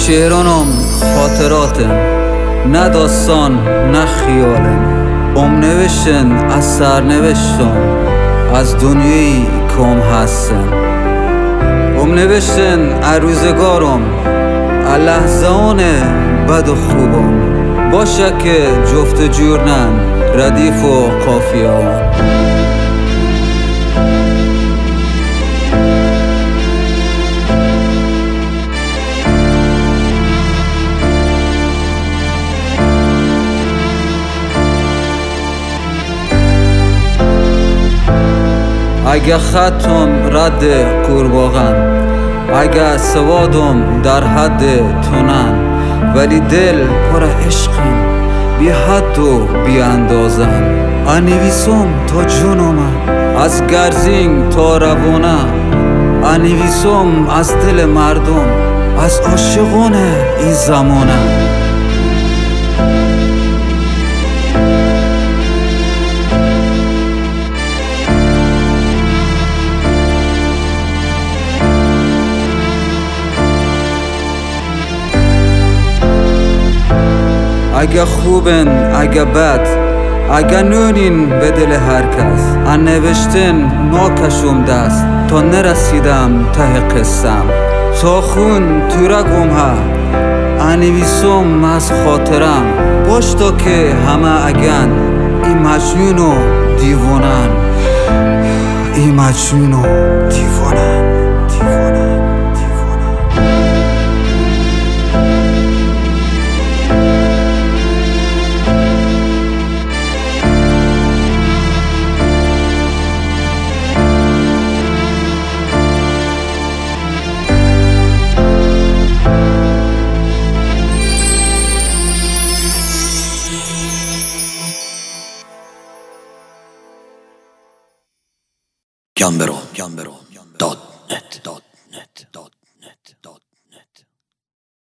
شعرانم خاطراتم، نه داستان نه خیالم. نوشتن از سرنوشتم، از دنیایی کم هستم. نوشتن از روزگارم، از لحظان بد و خوبم. باشه که جفت جورنن ردیف و قافیه‌ام. اگه خطم رد قورباغن، اگه سوادم در حد تونن، ولی دل پر عشقم بی حد و بی اندازن. انویسم تا جونم، از گرزین تا روانه. انویسم از دل مردم، از عاشقان این زمانه. اگه خوبن اگه بد، اگه نونین به دل هر کس. نوشتن ناکشم دست تا نرسیدم ته قصم. تا خون تو رگم ها انویسم از خاطرم. باش تا که همه اگن این مجنون و دیوانن، این مجنون و دیوانن. Gambero.net